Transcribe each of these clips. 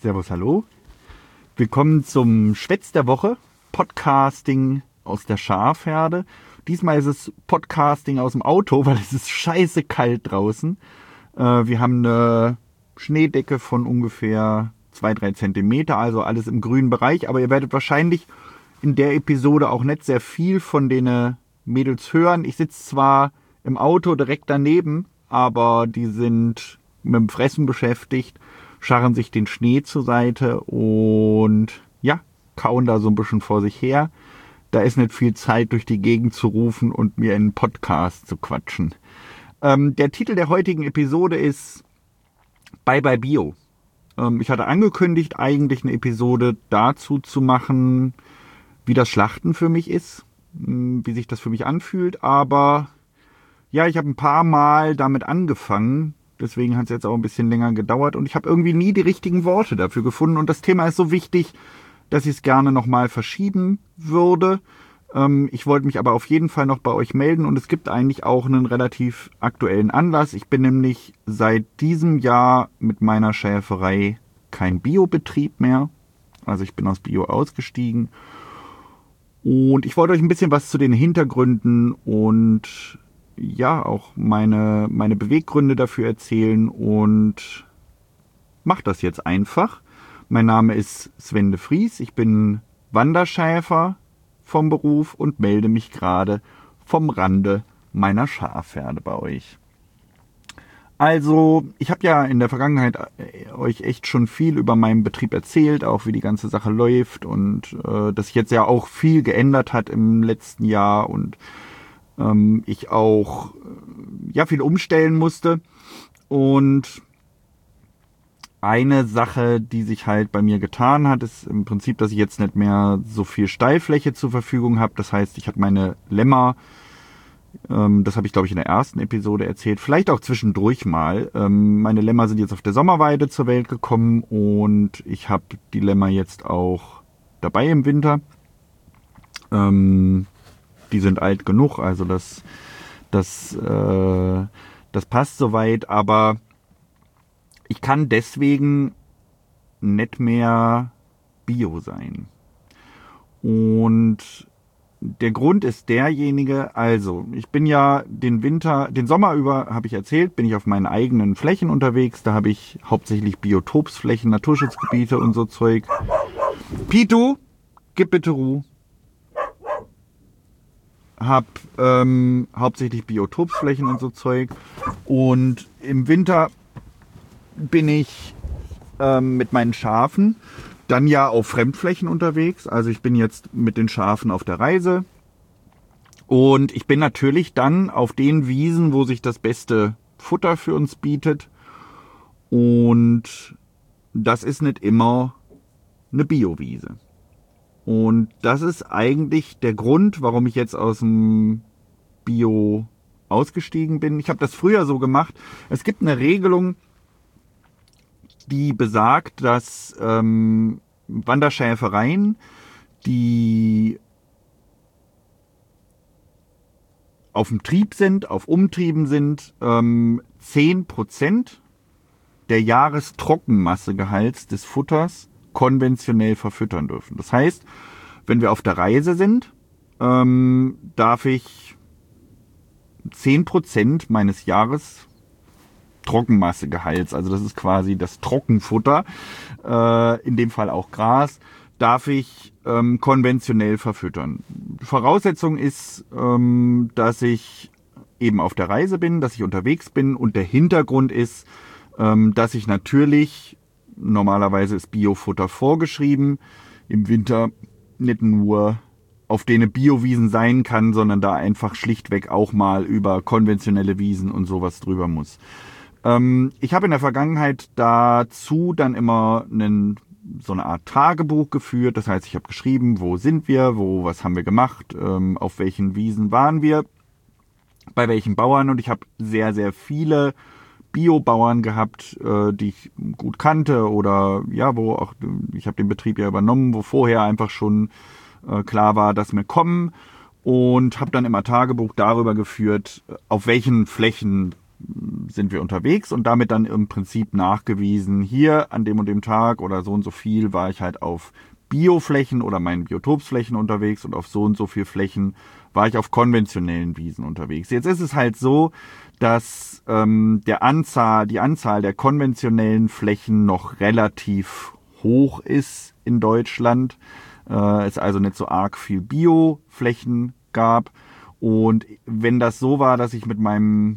Servus, hallo. Willkommen zum Schwätz der Woche, Podcasting aus der Schafherde. Diesmal ist es Podcasting aus dem Auto, weil es ist scheiße kalt draußen. Wir haben eine Schneedecke von ungefähr 2-3 Zentimeter, also alles im grünen Bereich. Aber ihr werdet wahrscheinlich in der Episode auch nicht sehr viel von den Mädels hören. Ich sitze zwar im Auto direkt daneben, aber die sind mit dem Fressen beschäftigt, scharren sich den Schnee zur Seite und ja, kauen da so ein bisschen vor sich her. Da ist nicht viel Zeit, durch die Gegend zu rufen und mir in einen Podcast zu quatschen. Der Titel der heutigen Episode ist Bye Bye Bio. Ich hatte angekündigt, eigentlich eine Episode dazu zu machen, wie das Schlachten für mich ist, wie sich das für mich anfühlt. Aber ja, ich habe ein paar Mal damit angefangen. Deswegen hat es jetzt auch ein bisschen länger gedauert und ich habe irgendwie nie die richtigen Worte dafür gefunden. Und das Thema ist so wichtig, dass ich es gerne nochmal verschieben würde. Ich wollte mich aber auf jeden Fall noch bei euch melden und es gibt eigentlich auch einen relativ aktuellen Anlass. Ich bin nämlich seit diesem Jahr mit meiner Schäferei kein Biobetrieb mehr. Also ich bin aus Bio ausgestiegen. Und ich wollte euch ein bisschen was zu den Hintergründen und ja, auch meine Beweggründe dafür erzählen und mache das jetzt einfach. Mein Name ist Sven de Vries, ich bin Wanderschäfer vom Beruf und melde mich gerade vom Rande meiner Schafherde bei euch. Also, ich habe ja in der Vergangenheit euch echt schon viel über meinen Betrieb erzählt, auch wie die ganze Sache läuft und dass sich jetzt ja auch viel geändert hat im letzten Jahr und ich auch viel umstellen musste. Und eine Sache, die sich halt bei mir getan hat, ist im Prinzip, dass ich jetzt nicht mehr so viel Steilfläche zur Verfügung habe. Das heißt, ich habe meine Lämmer, das habe ich glaube ich in der ersten Episode erzählt, vielleicht auch zwischendurch mal. Meine Lämmer sind jetzt auf der Sommerweide zur Welt gekommen und ich habe die Lämmer jetzt auch dabei im Winter. Die sind alt genug, also das passt soweit, aber ich kann deswegen nicht mehr Bio sein. Und der Grund ist derjenige, also ich bin ja den Sommer über, habe ich erzählt, bin ich auf meinen eigenen Flächen unterwegs, da habe ich hauptsächlich Biotopsflächen, Naturschutzgebiete und so Zeug. Pitu, gib bitte Ruhe. Habe hauptsächlich Biotopsflächen und so Zeug und im Winter bin ich mit meinen Schafen dann ja auf Fremdflächen unterwegs. Also ich bin jetzt mit den Schafen auf der Reise und ich bin natürlich dann auf den Wiesen, wo sich das beste Futter für uns bietet und das ist nicht immer eine Biowiese. Und das ist eigentlich der Grund, warum ich jetzt aus dem Bio ausgestiegen bin. Ich habe das früher so gemacht. Es gibt eine Regelung, die besagt, dass Wanderschäfereien, die auf dem Trieb sind, auf Umtrieben sind, 10% der Jahrestrockenmassegehalts des Futters konventionell verfüttern dürfen. Das heißt, wenn wir auf der Reise sind, darf ich 10% meines Jahres Trockenmassegehalts, also das ist quasi das Trockenfutter, in dem Fall auch Gras, darf ich konventionell verfüttern. Voraussetzung ist, dass ich eben auf der Reise bin, dass ich unterwegs bin und der Hintergrund ist, dass ich natürlich, normalerweise ist Biofutter vorgeschrieben, im Winter nicht nur auf denen Biowiesen sein kann, sondern da einfach schlichtweg auch mal über konventionelle Wiesen und sowas drüber muss. Ich habe in der Vergangenheit dazu dann immer so eine Art Tagebuch geführt. Das heißt, ich habe geschrieben, wo sind wir, was haben wir gemacht, auf welchen Wiesen waren wir, bei welchen Bauern. Und ich habe sehr, sehr viele Biobauern gehabt, die ich gut kannte oder ja, wo auch, ich habe den Betrieb ja übernommen, wo vorher einfach schon klar war, dass wir kommen und habe dann immer Tagebuch darüber geführt, auf welchen Flächen sind wir unterwegs und damit dann im Prinzip nachgewiesen, hier an dem und dem Tag oder so und so viel war ich halt auf Bioflächen oder meinen Biotopsflächen unterwegs und auf so und so viel Flächen war ich auf konventionellen Wiesen unterwegs. Jetzt ist es halt so, dass die Anzahl der konventionellen Flächen noch relativ hoch ist in Deutschland. Es also nicht so arg viel Bioflächen gab. Und wenn das so war, dass ich mit meinem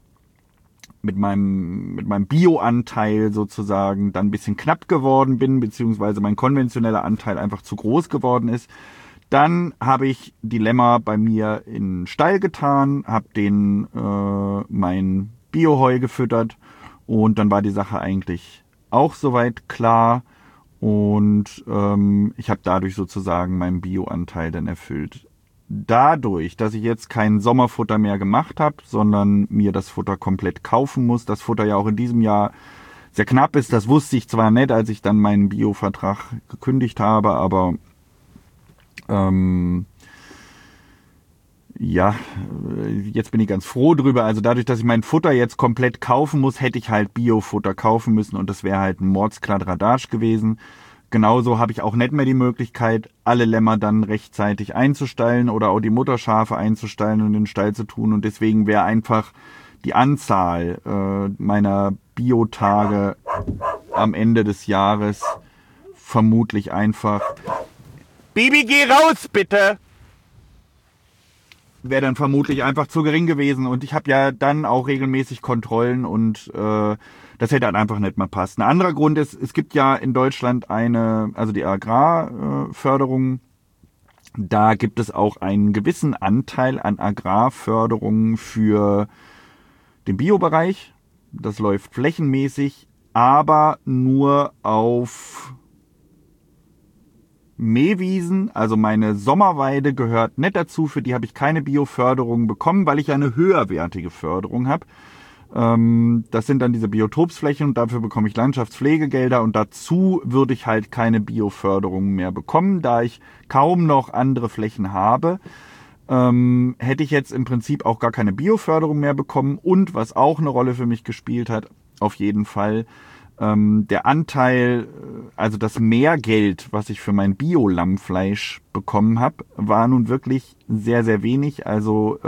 Bio-Anteil sozusagen dann ein bisschen knapp geworden bin, beziehungsweise mein konventioneller Anteil einfach zu groß geworden ist, dann habe ich die Lämmer bei mir in den Stall getan, habe denen mein Bioheu gefüttert und dann war die Sache eigentlich auch soweit klar und ich habe dadurch sozusagen meinen Bio-Anteil dann erfüllt. Dadurch, dass ich jetzt kein Sommerfutter mehr gemacht habe, sondern mir das Futter komplett kaufen muss, das Futter ja auch in diesem Jahr sehr knapp ist, das wusste ich zwar nicht, als ich dann meinen Bio-Vertrag gekündigt habe, aber jetzt bin ich ganz froh drüber. Also dadurch, dass ich mein Futter jetzt komplett kaufen muss, hätte ich halt Bio-Futter kaufen müssen und das wäre halt ein Mordskladderadatsch gewesen. Genauso habe ich auch nicht mehr die Möglichkeit, alle Lämmer dann rechtzeitig einzustallen oder auch die Mutterschafe einzustallen und in den Stall zu tun. Und deswegen wäre einfach die Anzahl meiner Biotage am Ende des Jahres vermutlich einfach... Baby, geh raus, bitte! Wäre dann vermutlich einfach zu gering gewesen. Und ich habe ja dann auch regelmäßig Kontrollen und das hätte halt einfach nicht mehr passt. Ein anderer Grund ist, es gibt ja in Deutschland also die Agrarförderung, da gibt es auch einen gewissen Anteil an Agrarförderung für den Biobereich. Das läuft flächenmäßig, aber nur auf Mähwiesen, also meine Sommerweide gehört nicht dazu, für die habe ich keine Bioförderung bekommen, weil ich ja eine höherwertige Förderung habe. Das sind dann diese Biotopsflächen und dafür bekomme ich Landschaftspflegegelder und dazu würde ich halt keine Bioförderung mehr bekommen, da ich kaum noch andere Flächen habe. Hätte ich jetzt im Prinzip auch gar keine Bioförderung mehr bekommen und was auch eine Rolle für mich gespielt hat, auf jeden Fall, der Anteil, also das Mehrgeld, was ich für mein Bio-Lammfleisch bekommen habe, war nun wirklich sehr, sehr wenig. Also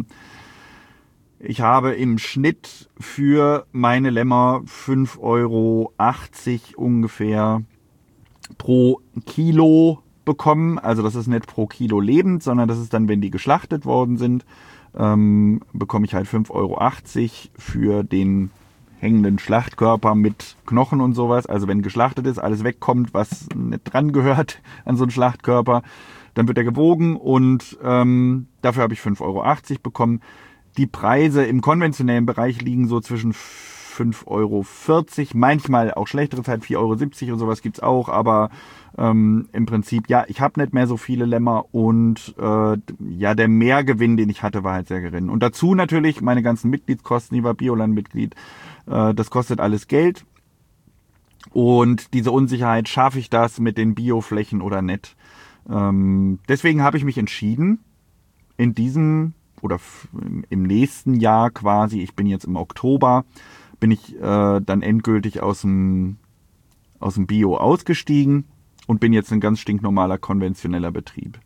ich habe im Schnitt für meine Lämmer 5,80 € ungefähr pro Kilo bekommen. Also das ist nicht pro Kilo lebend, sondern das ist dann, wenn die geschlachtet worden sind, bekomme ich halt 5,80 € für den hängenden Schlachtkörper mit Knochen und sowas. Also wenn geschlachtet ist, alles wegkommt, was nicht dran gehört an so einen Schlachtkörper, dann wird er gewogen und dafür habe ich 5,80 € bekommen. Die Preise im konventionellen Bereich liegen so zwischen 5,40 €, manchmal auch schlechtere Zeit, 4,70 € und sowas gibt's auch, aber im Prinzip, ja, ich habe nicht mehr so viele Lämmer und der Mehrgewinn, den ich hatte, war halt sehr gering. Und dazu natürlich meine ganzen Mitgliedskosten, ich war Bioland-Mitglied, das kostet alles Geld und diese Unsicherheit, schaffe ich das mit den Bioflächen oder nicht. Deswegen habe ich mich entschieden, in diesem oder im nächsten Jahr quasi, ich bin jetzt im Oktober, bin ich dann endgültig aus dem Bio ausgestiegen und bin jetzt ein ganz stinknormaler konventioneller Betrieb.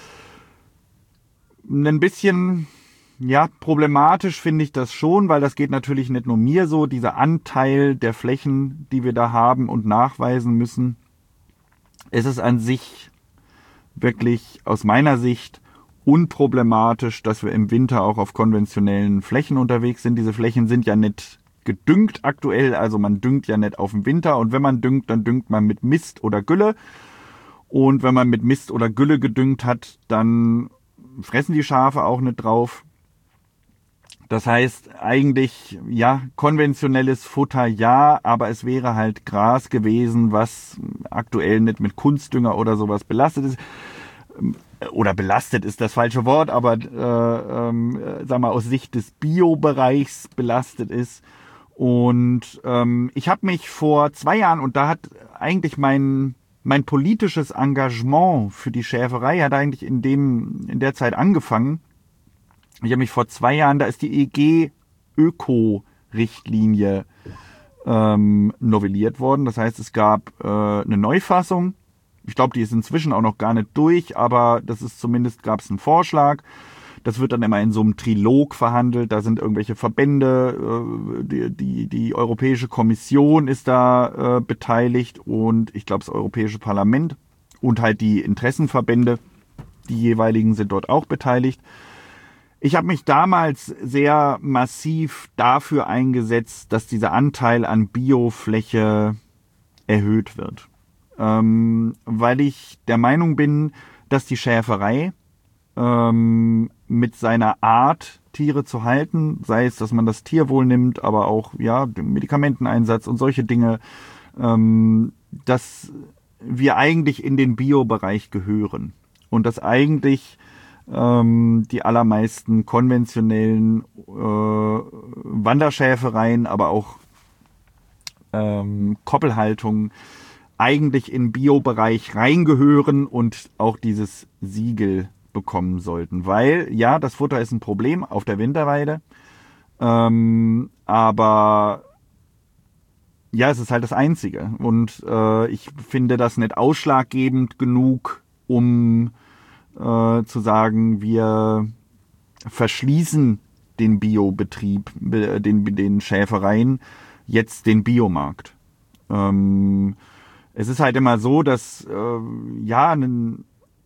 Ein bisschen problematisch finde ich das schon, weil das geht natürlich nicht nur mir so, dieser Anteil der Flächen, die wir da haben und nachweisen müssen. Es ist an sich wirklich aus meiner Sicht unproblematisch, dass wir im Winter auch auf konventionellen Flächen unterwegs sind. Diese Flächen sind ja nicht gedüngt aktuell, also man düngt ja nicht auf den Winter und wenn man düngt, dann düngt man mit Mist oder Gülle und wenn man mit Mist oder Gülle gedüngt hat, dann fressen die Schafe auch nicht drauf. Das heißt eigentlich, ja, konventionelles Futter ja, aber es wäre halt Gras gewesen, was aktuell nicht mit Kunstdünger oder sowas belastet ist. Oder belastet ist das falsche Wort, aber aus Sicht des Bio-Bereichs belastet ist. Und ich habe mich vor 2 Jahren, und da hat eigentlich mein politisches Engagement für die Schäferei hat eigentlich in der Zeit angefangen. Ich habe mich vor 2 Jahren, da ist die EG Öko-Richtlinie novelliert worden. Das heißt, es gab eine Neufassung. Ich glaube, die ist inzwischen auch noch gar nicht durch, aber das ist zumindest, gab es einen Vorschlag. Das wird dann immer in so einem Trilog verhandelt. Da sind irgendwelche Verbände, die Europäische Kommission ist da beteiligt und ich glaube das Europäische Parlament und halt die Interessenverbände, die jeweiligen sind dort auch beteiligt. Ich habe mich damals sehr massiv dafür eingesetzt, dass dieser Anteil an Biofläche erhöht wird. Weil ich der Meinung bin, dass die Schäferei mit seiner Art, Tiere zu halten, sei es, dass man das Tierwohl nimmt, aber auch den Medikamenteneinsatz und solche Dinge, dass wir eigentlich in den Bio-Bereich gehören und dass eigentlich die allermeisten konventionellen Wanderschäfereien, aber auch Koppelhaltungen eigentlich in Bio-Bereich reingehören und auch dieses Siegel bekommen sollten. Weil, das Futter ist ein Problem auf der Winterweide, aber es ist halt das Einzige. Und ich finde das nicht ausschlaggebend genug, um zu sagen, wir verschließen den Biobetrieb, den Schäfereien, jetzt den Biomarkt. Es ist halt immer so, dass eine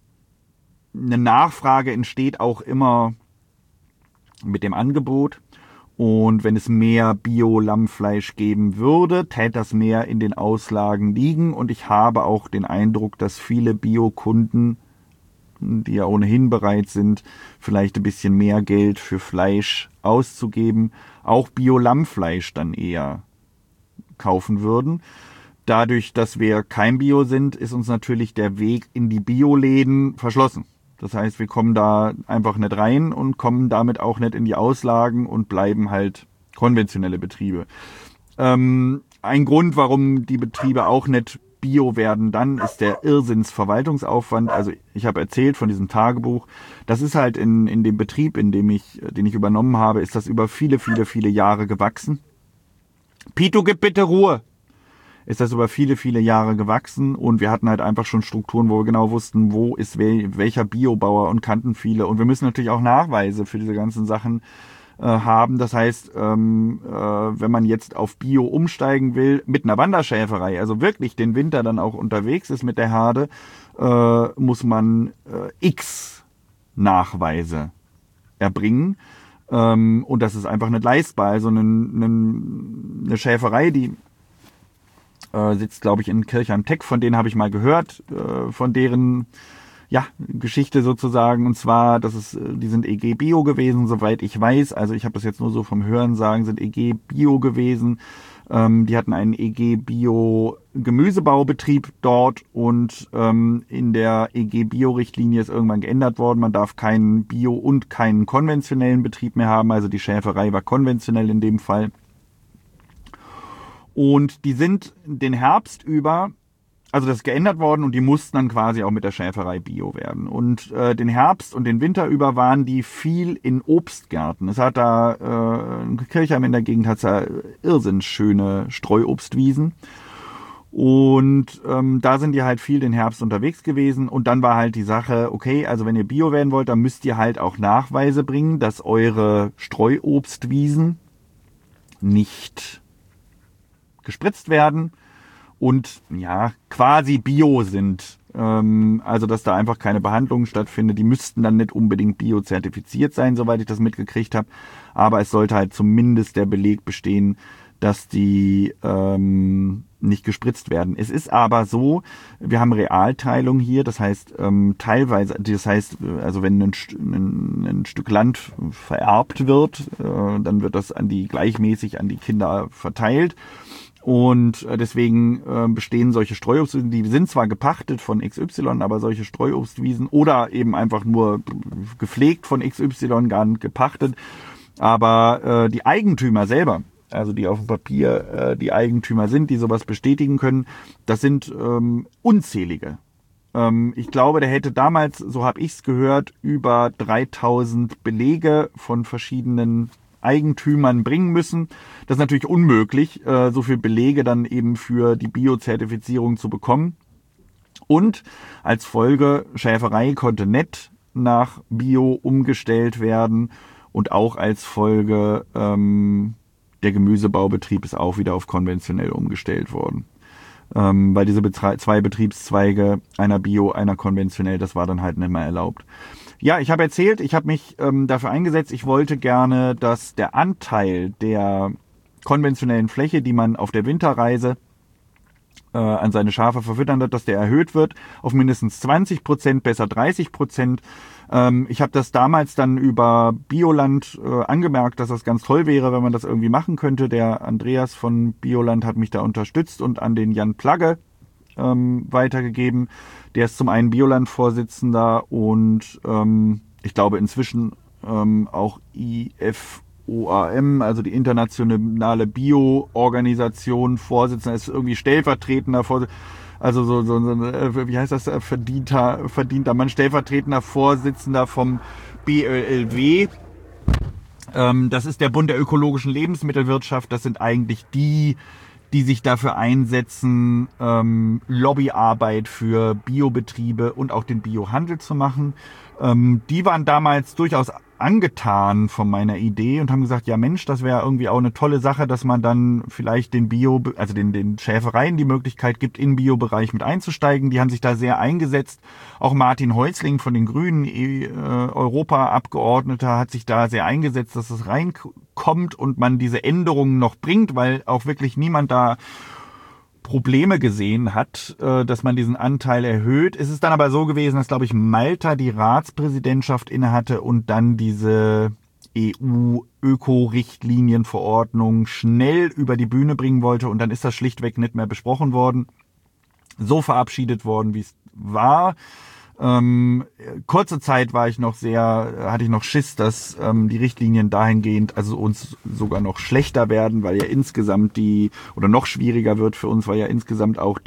Nachfrage entsteht auch immer mit dem Angebot. Und wenn es mehr Bio-Lammfleisch geben würde, täte das mehr in den Auslagen liegen. Und ich habe auch den Eindruck, dass viele Bio-Kunden, die ja ohnehin bereit sind, vielleicht ein bisschen mehr Geld für Fleisch auszugeben, auch Bio-Lammfleisch dann eher kaufen würden. Dadurch, dass wir kein Bio sind, ist uns natürlich der Weg in die Bioläden verschlossen. Das heißt, wir kommen da einfach nicht rein und kommen damit auch nicht in die Auslagen und bleiben halt konventionelle Betriebe. Ein Grund, warum die Betriebe auch nicht Bio werden dann, ist der Irrsinnsverwaltungsaufwand. Also ich habe erzählt von diesem Tagebuch. Das ist halt in dem Betrieb, den ich übernommen habe, ist das über viele, viele, viele Jahre gewachsen. Pito, gib bitte Ruhe! Ist das über viele, viele Jahre gewachsen und wir hatten halt einfach schon Strukturen, wo wir genau wussten, wo ist welcher Biobauer und kannten viele. Und wir müssen natürlich auch Nachweise für diese ganzen Sachen haben. Das heißt, wenn man jetzt auf Bio umsteigen will, mit einer Wanderschäferei, also wirklich den Winter dann auch unterwegs ist mit der Herde, muss man X Nachweise erbringen. Und das ist einfach nicht leistbar. Also eine Schäferei, die sitzt, glaube ich, in Kirchheim-Teck, von denen habe ich mal gehört, von deren Geschichte sozusagen. Und zwar, die sind EG Bio gewesen, soweit ich weiß. Also ich habe das jetzt nur so vom Hören sagen, sind EG Bio gewesen. Die hatten einen EG Bio Gemüsebaubetrieb dort und in der EG Bio Richtlinie ist irgendwann geändert worden. Man darf keinen Bio und keinen konventionellen Betrieb mehr haben. Also die Schäferei war konventionell in dem Fall. Und die sind den Herbst über, also das ist geändert worden und die mussten dann quasi auch mit der Schäferei Bio werden. Und den Herbst und den Winter über waren die viel in Obstgärten. Es hat da, Kirchheim in der Gegend hat da irrsinnig schöne Streuobstwiesen. Und da sind die halt viel den Herbst unterwegs gewesen. Und dann war halt die Sache, okay, also wenn ihr Bio werden wollt, dann müsst ihr halt auch Nachweise bringen, dass eure Streuobstwiesen nicht gespritzt werden und quasi Bio sind. Also dass da einfach keine Behandlung stattfindet. Die müssten dann nicht unbedingt Bio-zertifiziert sein, soweit ich das mitgekriegt habe. Aber es sollte halt zumindest der Beleg bestehen, dass die nicht gespritzt werden. Es ist aber so, wir haben Realteilung hier, das heißt teilweise, also wenn ein Stück Land vererbt wird, dann wird das gleichmäßig an die Kinder verteilt. Und deswegen bestehen solche Streuobstwiesen, die sind zwar gepachtet von XY, aber solche Streuobstwiesen oder eben einfach nur gepflegt von XY, gar nicht gepachtet. Aber die Eigentümer selber, also die auf dem Papier die Eigentümer sind, die sowas bestätigen können, das sind unzählige. Ich glaube, der hätte damals, so habe ich es gehört, über 3000 Belege von verschiedenen Eigentümern bringen müssen. Das ist natürlich unmöglich, so viel Belege dann eben für die Bio-Zertifizierung zu bekommen. Und als Folge, Schäferei konnte nicht nach Bio umgestellt werden und auch als Folge der Gemüsebaubetrieb ist auch wieder auf konventionell umgestellt worden. Weil diese zwei Betriebszweige, einer Bio, einer konventionell, das war dann halt nicht mehr erlaubt. Ja, ich habe erzählt, ich habe mich dafür eingesetzt, ich wollte gerne, dass der Anteil der konventionellen Fläche, die man auf der Winterreise an seine Schafe verfüttern wird, dass der erhöht wird auf mindestens 20%, besser 30%. Ich habe das damals dann über Bioland angemerkt, dass das ganz toll wäre, wenn man das irgendwie machen könnte. Der Andreas von Bioland hat mich da unterstützt und an den Jan Plagge weitergegeben. Der ist zum einen Bioland-Vorsitzender und ich glaube inzwischen auch IFOAM, also die internationale Bio-Organisation, Vorsitzender, ist irgendwie stellvertretender Vorsitzender. Also wie heißt das, verdienter Mann, stellvertretender Vorsitzender vom BÖLW. Das ist der Bund der ökologischen Lebensmittelwirtschaft. Das sind eigentlich die sich dafür einsetzen, Lobbyarbeit für Biobetriebe und auch den Biohandel zu machen. Die waren damals durchaus angetan von meiner Idee und haben gesagt, ja Mensch, das wäre irgendwie auch eine tolle Sache, dass man dann vielleicht den Schäfereien die Möglichkeit gibt, in den Biobereich mit einzusteigen. Die haben sich da sehr eingesetzt. Auch Martin Häusling von den Grünen, Europaabgeordneter, hat sich da sehr eingesetzt, dass es reinkommt und man diese Änderungen noch bringt, weil auch wirklich niemand da Probleme gesehen hat, dass man diesen Anteil erhöht. Es ist dann aber so gewesen, dass, glaube ich, Malta die Ratspräsidentschaft innehatte und dann diese EU-Öko-Richtlinienverordnung schnell über die Bühne bringen wollte und dann ist das schlichtweg nicht mehr besprochen worden, so verabschiedet worden, wie es war. Kurze Zeit hatte ich noch Schiss, dass die Richtlinien dahingehend also uns sogar noch schlechter werden, weil ja insgesamt oder noch schwieriger wird für uns, weil ja insgesamt auch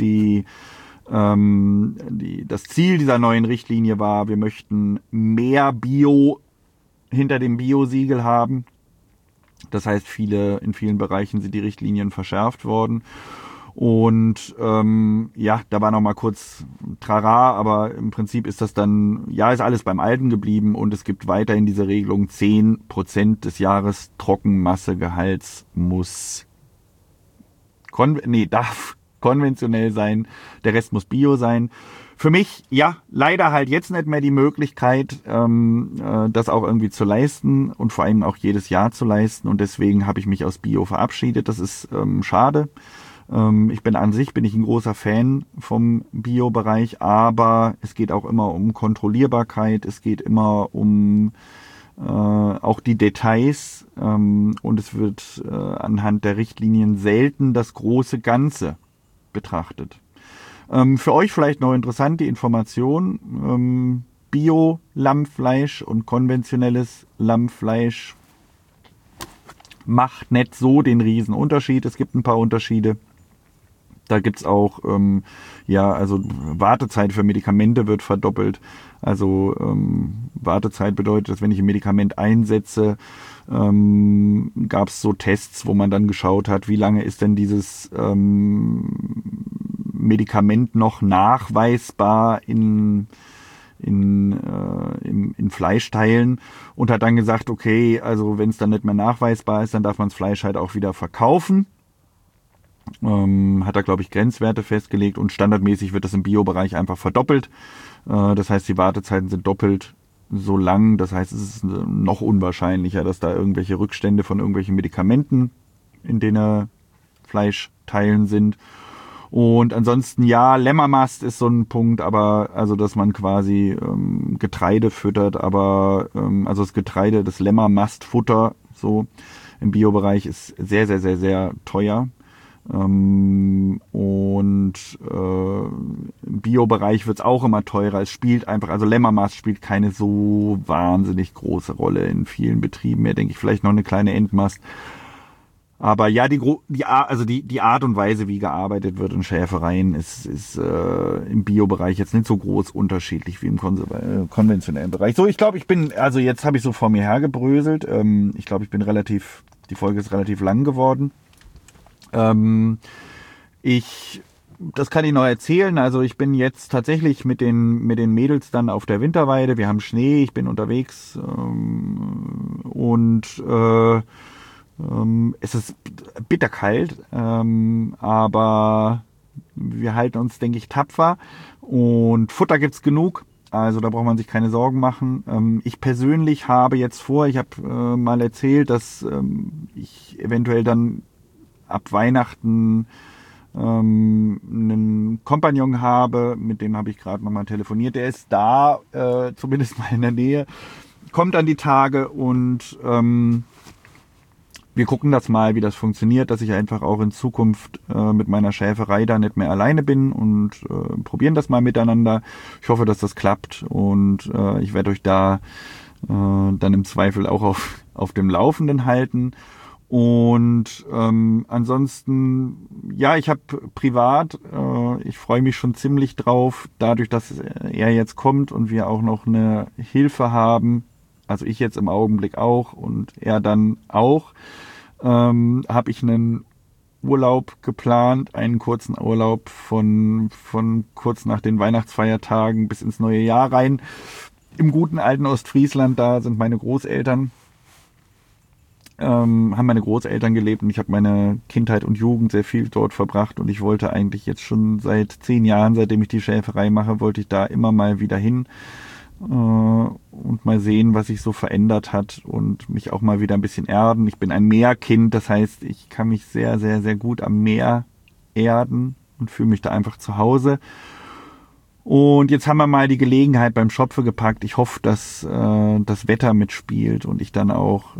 das Ziel dieser neuen Richtlinie war, wir möchten mehr Bio hinter dem Bio-Siegel haben. Das heißt, in vielen Bereichen sind die Richtlinien verschärft worden. Und da war noch mal kurz Trara, aber im Prinzip ist das dann, ist alles beim Alten geblieben und es gibt weiterhin diese Regelung, 10% des Jahres Trockenmassegehalts darf konventionell sein, der Rest muss Bio sein. Für mich, leider halt jetzt nicht mehr die Möglichkeit, das auch irgendwie zu leisten und vor allem auch jedes Jahr zu leisten und deswegen habe ich mich aus Bio verabschiedet. Das ist schade. Bin ich ein großer Fan vom Bio-Bereich, aber es geht auch immer um Kontrollierbarkeit, es geht immer um auch die Details und es wird anhand der Richtlinien selten das große Ganze betrachtet. Für euch vielleicht noch interessant die Information, Bio-Lammfleisch und konventionelles Lammfleisch macht nicht so den riesen Unterschied. Es gibt ein paar Unterschiede. Da gibt's auch, Wartezeit für Medikamente wird verdoppelt. Also Wartezeit bedeutet, dass wenn ich ein Medikament einsetze, gab's so Tests, wo man dann geschaut hat, wie lange ist denn dieses Medikament noch nachweisbar in Fleischteilen und hat dann gesagt, okay, also wenn es dann nicht mehr nachweisbar ist, dann darf man das Fleisch halt auch wieder verkaufen. Hat da, glaube ich, Grenzwerte festgelegt und standardmäßig wird das im Bio-Bereich einfach verdoppelt. Das heißt, die Wartezeiten sind doppelt so lang. Das heißt, es ist noch unwahrscheinlicher, dass da irgendwelche Rückstände von irgendwelchen Medikamenten in den Fleischteilen sind. Und ansonsten, Lämmermast ist so ein Punkt, aber also, dass man quasi Getreide füttert, aber also das Getreide, das Lämmermastfutter so im Bio-Bereich ist sehr, sehr, sehr, sehr teuer. Im Bio-Bereich wird es auch immer teurer. Es spielt einfach, also Lämmermast spielt keine so wahnsinnig große Rolle in vielen Betrieben mehr, denke ich, vielleicht noch eine kleine Endmast. Aber ja, die Art und Weise, wie gearbeitet wird in Schäfereien, ist im Bio-Bereich jetzt nicht so groß unterschiedlich wie im konventionellen Bereich. So, ich glaube, jetzt habe ich so vor mir hergebröselt. Ich glaube, die Folge ist relativ lang geworden. Das kann ich noch erzählen. Also ich bin jetzt tatsächlich mit den Mädels dann auf der Winterweide. Wir haben Schnee, ich bin unterwegs es ist bitterkalt, aber wir halten uns, denke ich, tapfer und Futter gibt's genug. Also da braucht man sich keine Sorgen machen. Ich persönlich habe jetzt vor, ich habe mal erzählt, dass ich eventuell dann ab Weihnachten einen Kompagnon habe, mit dem habe ich gerade nochmal telefoniert. Der ist da, zumindest mal in der Nähe, kommt an die Tage und wir gucken das mal, wie das funktioniert, dass ich einfach auch in Zukunft mit meiner Schäferei da nicht mehr alleine bin und probieren das mal miteinander. Ich hoffe, dass das klappt und ich werde euch da dann im Zweifel auch auf dem Laufenden halten. Und ansonsten, ja, ich habe privat, ich freue mich schon ziemlich drauf, dadurch, dass er jetzt kommt und wir auch noch eine Hilfe haben, also ich jetzt im Augenblick auch und er dann auch, habe ich einen Urlaub geplant, einen kurzen Urlaub von kurz nach den Weihnachtsfeiertagen bis ins neue Jahr rein. Im guten alten Ostfriesland, da sind meine Großeltern, haben meine Großeltern gelebt und ich habe meine Kindheit und Jugend sehr viel dort verbracht und ich wollte eigentlich jetzt schon seit 10 Jahren, seitdem ich die Schäferei mache, wollte ich da immer mal wieder hin und mal sehen, was sich so verändert hat und mich auch mal wieder ein bisschen erden. Ich bin ein Meerkind, das heißt, ich kann mich sehr, sehr, sehr gut am Meer erden und fühle mich da einfach zu Hause. Und jetzt haben wir mal die Gelegenheit beim Schopfe gepackt. Ich hoffe, dass das Wetter mitspielt und ich dann auch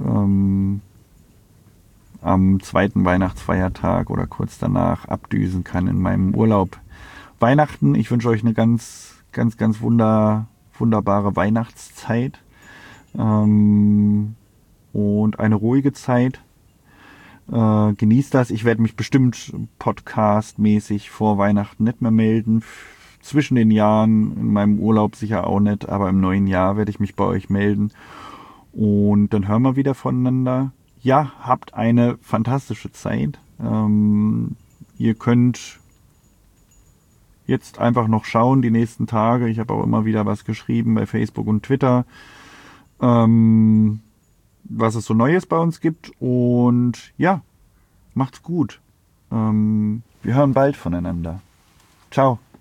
am zweiten Weihnachtsfeiertag oder kurz danach abdüsen kann in meinem Urlaub. Weihnachten, ich wünsche euch eine ganz, ganz, ganz wunderbare Weihnachtszeit und eine ruhige Zeit. Genießt das. Ich werde mich bestimmt podcastmäßig vor Weihnachten nicht mehr melden. Zwischen den Jahren, in meinem Urlaub sicher auch nicht, aber im neuen Jahr werde ich mich bei euch melden. Und dann hören wir wieder voneinander. Ja, habt eine fantastische Zeit. Ihr könnt jetzt einfach noch schauen, die nächsten Tage. Ich habe auch immer wieder was geschrieben bei Facebook und Twitter, was es so Neues bei uns gibt. Und ja, macht's gut. Wir hören bald voneinander. Ciao.